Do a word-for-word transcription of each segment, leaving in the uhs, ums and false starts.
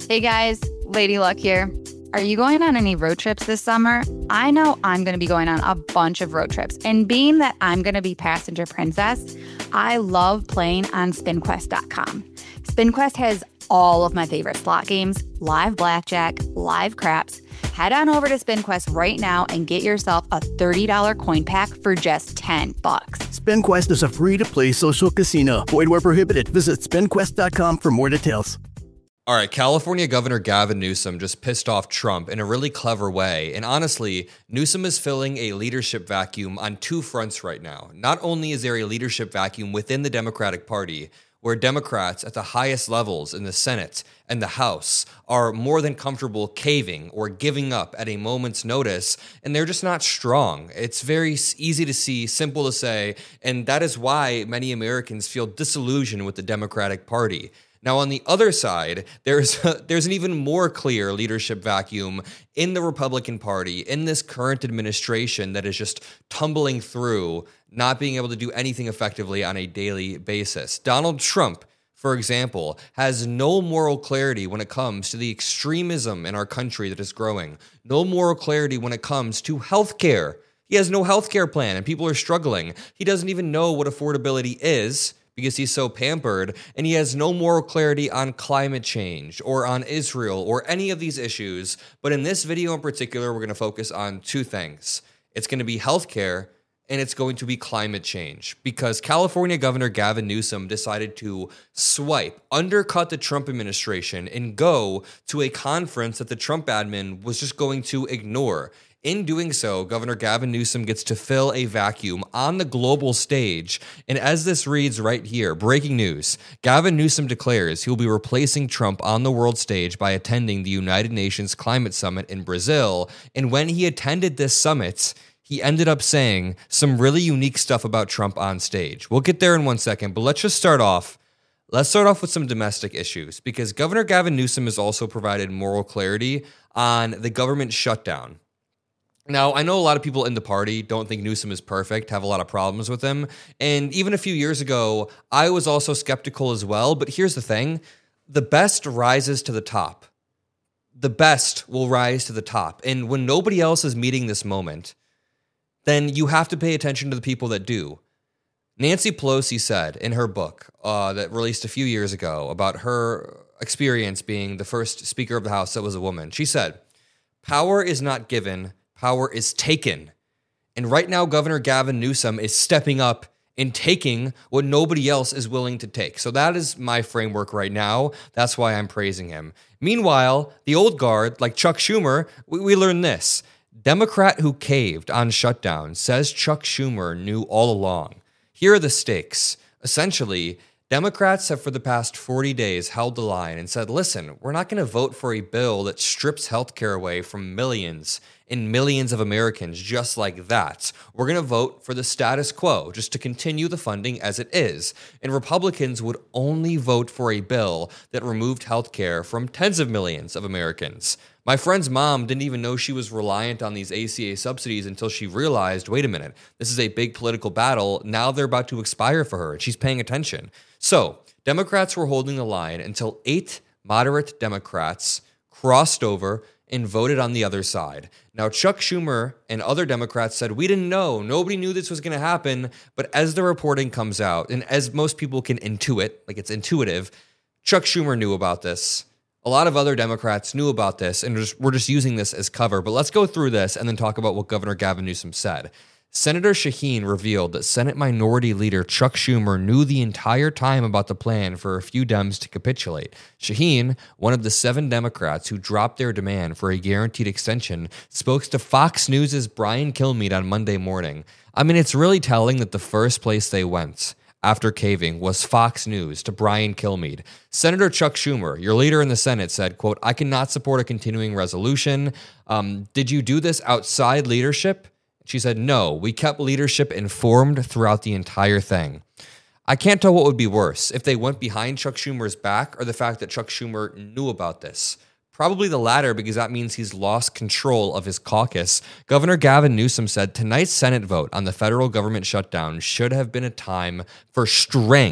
Hey guys, Lady Luck here. Are you going on any road trips this summer? I know I'm going to be going on a bunch of road trips. And being that I'm going to be passenger princess, I love playing on spin quest dot com. SpinQuest has all of my favorite slot games, live blackjack, live craps. Head on over to SpinQuest right now and get yourself a thirty dollars coin pack for just ten bucks. SpinQuest is a free-to-play social casino. Void where prohibited. Visit spin quest dot com for more details. All right, California Governor Gavin Newsom just pissed off Trump in a really clever way. And honestly, Newsom is filling a leadership vacuum on two fronts right now. Not only is there a leadership vacuum within the Democratic Party, where Democrats at the highest levels in the Senate and the House are more than comfortable caving or giving up at a moment's notice, and they're just not strong. It's very easy to see, simple to say, and that is why many Americans feel disillusioned with the Democratic Party. Now, on the other side, there's a, there's an even more clear leadership vacuum in the Republican Party, in this current administration that is just tumbling through, not being able to do anything effectively on a daily basis. Donald Trump, for example, has no moral clarity when it comes to the extremism in our country that is growing, no moral clarity when it comes to healthcare. He has no healthcare plan, and people are struggling. He doesn't even know what affordability is, because he's so pampered, and he has no moral clarity on climate change or on Israel or any of these issues. But in this video in particular, we're going to focus on two things. It's going to be healthcare, and it's going to be climate change, because California Governor Gavin Newsom decided to swipe, undercut the Trump administration, and go to a conference that the Trump admin was just going to ignore. In doing so, Governor Gavin Newsom gets to fill a vacuum on the global stage. And as this reads right here, breaking news, Gavin Newsom declares he will be replacing Trump on the world stage by attending the United Nations Climate Summit in Brazil. And when he attended this summit, he ended up saying some really unique stuff about Trump on stage. We'll get there in one second, but let's just start off. Let's start off with some domestic issues, because Governor Gavin Newsom has also provided moral clarity on the government shutdown. Now, I know a lot of people in the party don't think Newsom is perfect, have a lot of problems with him. And even a few years ago, I was also skeptical as well. But here's the thing. The best rises to the top. The best will rise to the top. And when nobody else is meeting this moment, then you have to pay attention to the people that do. Nancy Pelosi said in her book uh, that released a few years ago about her experience being the first Speaker of the House that was a woman, she said, "Power is not given, power is taken." And right now, Governor Gavin Newsom is stepping up and taking what nobody else is willing to take. So that is my framework right now. That's why I'm praising him. Meanwhile, the old guard, like Chuck Schumer, we, we learned this. Democrat who caved on shutdown says Chuck Schumer knew all along. Here are the stakes. Essentially, Democrats have for the past forty days held the line and said, listen, we're not going to vote for a bill that strips healthcare away from millions and millions of Americans just like that. We're going to vote for the status quo, just to continue the funding as it is. And Republicans would only vote for a bill that removed healthcare from tens of millions of Americans. My friend's mom didn't even know she was reliant on these A C A subsidies until she realized, wait a minute, this is a big political battle. Now they're about to expire for her, and she's paying attention. So Democrats were holding the line until eight moderate Democrats crossed over and voted on the other side. Now, Chuck Schumer and other Democrats said, we didn't know. Nobody knew this was going to happen. But as the reporting comes out, and as most people can intuit, like it's intuitive, Chuck Schumer knew about this. A lot of other Democrats knew about this, and just, we're just using this as cover. But let's go through this and then talk about what Governor Gavin Newsom said. Senator Shaheen revealed that Senate Minority Leader Chuck Schumer knew the entire time about the plan for a few Dems to capitulate. Shaheen, one of the seven Democrats who dropped their demand for a guaranteed extension, spoke to Fox News' Brian Kilmeade on Monday morning. I mean, it's really telling that the first place they went after caving was Fox News to Brian Kilmeade. Senator Chuck Schumer, your leader in the Senate, said, quote, I cannot support a continuing resolution. Um, did you do this outside leadership? She said, no, we kept leadership informed throughout the entire thing. I can't tell what would be worse, if they went behind Chuck Schumer's back or the fact that Chuck Schumer knew about this. Probably the latter, because that means he's lost control of his caucus. Governor Gavin Newsom said tonight's Senate vote on the federal government shutdown should have been a time for strength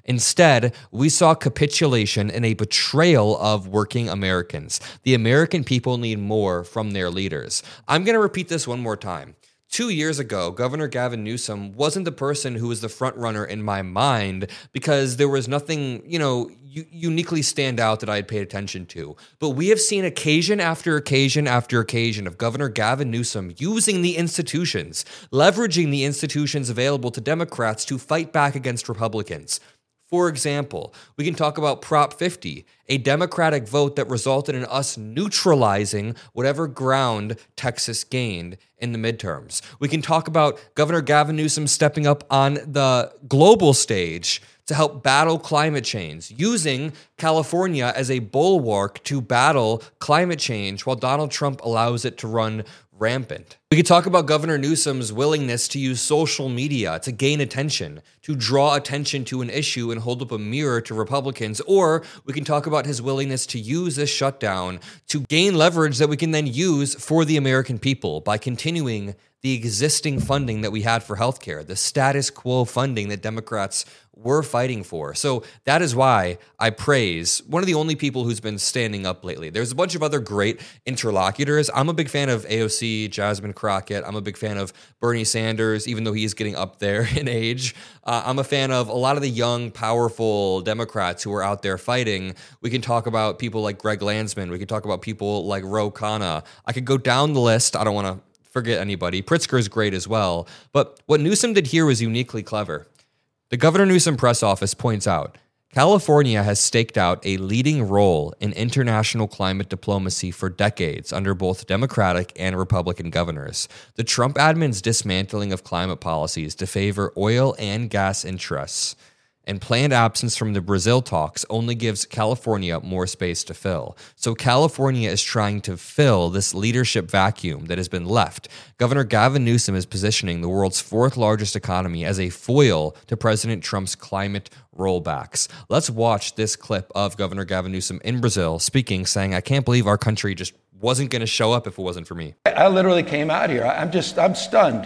Instead, we saw capitulation and a betrayal of working Americans. The American people need more from their leaders. I'm going to repeat this one more time. Two years ago, Governor Gavin Newsom wasn't the person who was the front runner in my mind because there was nothing, you know, u- uniquely stand out that I had paid attention to. But we have seen occasion after occasion after occasion of Governor Gavin Newsom using the institutions, leveraging the institutions available to Democrats to fight back against Republicans. For example, we can talk about Prop fifty, a Democratic vote that resulted in us neutralizing whatever ground Texas gained in the midterms. We can talk about Governor Gavin Newsom stepping up on the global stage to help battle climate change, using California as a bulwark to battle climate change while Donald Trump allows it to run rampant. We could talk about Governor Newsom's willingness to use social media to gain attention, to draw attention to an issue and hold up a mirror to Republicans, or we can talk about his willingness to use this shutdown to gain leverage that we can then use for the American people by continuing the existing funding that we had for healthcare, the status quo funding that Democrats were fighting for. So that is why I praise one of the only people who's been standing up lately. There's a bunch of other great interlocutors. I'm a big fan of A O C, Jasmine Crockett. I'm a big fan of Bernie Sanders, even though he's getting up there in age. Uh, I'm a fan of a lot of the young, powerful Democrats who are out there fighting. We can talk about people like Greg Landsman. We can talk about people like Ro Khanna. I could go down the list. I don't want to forget anybody. Pritzker is great as well. But what Newsom did here was uniquely clever. The Governor Newsom press office points out, California has staked out a leading role in international climate diplomacy for decades under both Democratic and Republican governors. The Trump admin's dismantling of climate policies to favor oil and gas interests and planned absence from the Brazil talks only gives California more space to fill. So California is trying to fill this leadership vacuum that has been left. Governor Gavin Newsom is positioning the world's fourth largest economy as a foil to President Trump's climate rollbacks. Let's watch this clip of Governor Gavin Newsom in Brazil speaking, saying, I can't believe our country just wasn't going to show up if it wasn't for me. I literally came out here. I'm just, I'm stunned.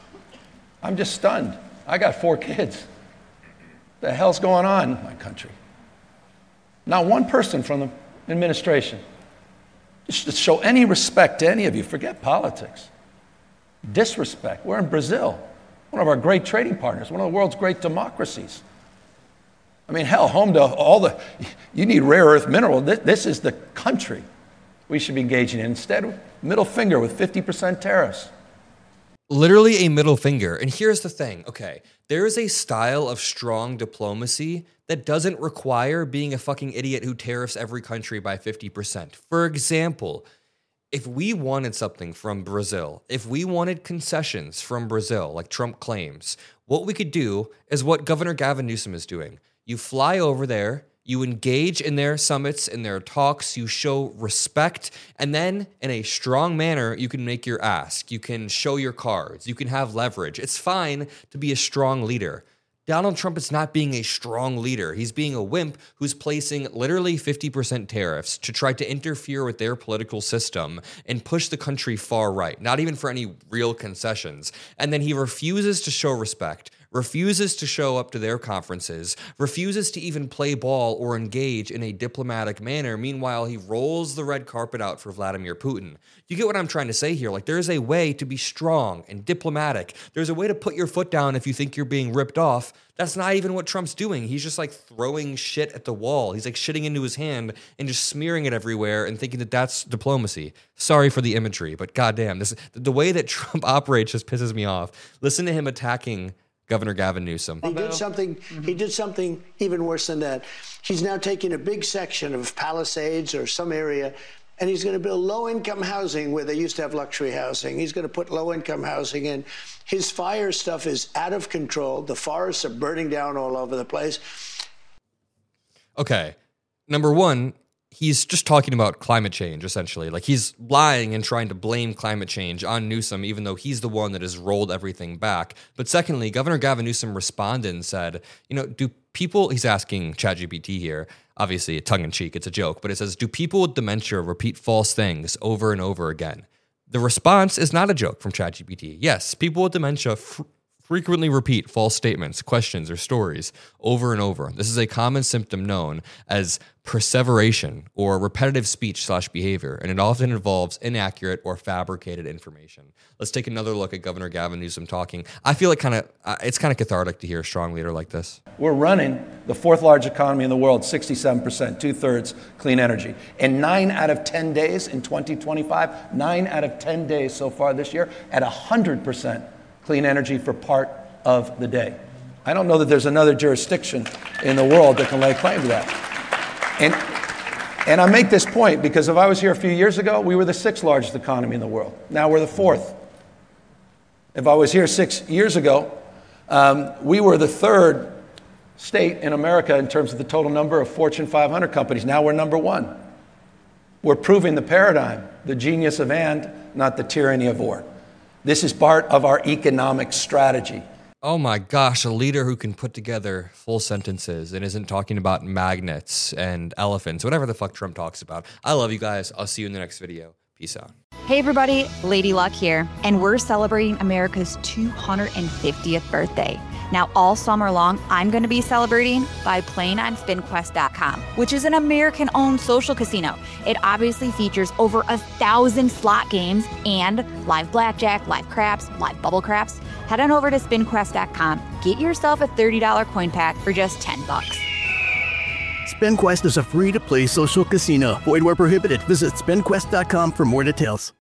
I'm just stunned. I got four kids. The hell's going on in my country? Not one person from the administration just to show any respect to any of you. Forget politics. Disrespect. We're in Brazil, one of our great trading partners, one of the world's great democracies. I mean, hell, home to all the, you need rare earth mineral. This, this is the country we should be engaging in. Instead, middle finger with fifty percent tariffs. Literally a middle finger. And here's the thing. Okay, there is a style of strong diplomacy that doesn't require being a fucking idiot who tariffs every country by fifty percent. For example, if we wanted something from Brazil, if we wanted concessions from Brazil, like Trump claims, what we could do is what Governor Gavin Newsom is doing. You fly over there, you engage in their summits, in their talks, you show respect, and then in a strong manner, you can make your ask. You can show your cards. You can have leverage. It's fine to be a strong leader. Donald Trump is not being a strong leader. He's being a wimp who's placing literally fifty percent tariffs to try to interfere with their political system and push the country far right, not even for any real concessions. And then he refuses to show respect, refuses to show up to their conferences, refuses to even play ball or engage in a diplomatic manner. Meanwhile, he rolls the red carpet out for Vladimir Putin. You get what I'm trying to say here? Like, there's a way to be strong and diplomatic. There's a way to put your foot down if you think you're being ripped off. That's not even what Trump's doing. He's just like throwing shit at the wall. He's like shitting into his hand and just smearing it everywhere and thinking that that's diplomacy. Sorry for the imagery, but goddamn, this the way that Trump operates just pisses me off. Listen to him attacking Governor Gavin Newsom. He did something, mm-hmm. he did something even worse than that. He's now taking a big section of Palisades or some area, and he's going to build low-income housing where they used to have luxury housing. He's going to put low-income housing in. His fire stuff is out of control. The forests are burning down all over the place. Okay, number one, he's just talking about climate change, essentially. Like, he's lying and trying to blame climate change on Newsom, even though he's the one that has rolled everything back. But secondly, Governor Gavin Newsom responded and said, you know, do people, he's asking ChatGPT here, obviously a tongue-in-cheek, it's a joke, but it says, do people with dementia repeat false things over and over again? The response is not a joke from ChatGPT. Yes, people with dementia fr- frequently repeat false statements, questions, or stories over and over. This is a common symptom known as perseveration or repetitive speech slash behavior, and it often involves inaccurate or fabricated information. Let's take another look at Governor Gavin Newsom talking. I feel like kind of uh, it's kind of cathartic to hear a strong leader like this. We're running the fourth largest economy in the world, sixty-seven percent, two-thirds clean energy. And nine out of ten days in twenty twenty-five, nine out of ten days so far this year at one hundred percent clean energy for part of the day. I don't know that there's another jurisdiction in the world that can lay claim to that. And, and I make this point because if I was here a few years ago, we were the sixth largest economy in the world. Now we're the fourth. If I was here six years ago, um, we were the third state in America in terms of the total number of Fortune five hundred companies. Now we're number one. We're proving the paradigm, the genius of and, not the tyranny of or. This is part of our economic strategy. Oh my gosh, a leader who can put together full sentences and isn't talking about magnets and elephants, whatever the fuck Trump talks about. I love you guys. I'll see you in the next video. Peace out. Hey everybody, Lady Luck here, and we're celebrating America's two hundred fiftieth birthday. Now, all summer long, I'm going to be celebrating by playing on spin quest dot com, which is an American-owned social casino. It obviously features over a thousand slot games and live blackjack, live craps, live bubble craps. Head on over to spin quest dot com, get yourself a thirty dollars coin pack for just ten bucks. SpinQuest is a free-to-play social casino. Void where prohibited. Visit spin quest dot com for more details.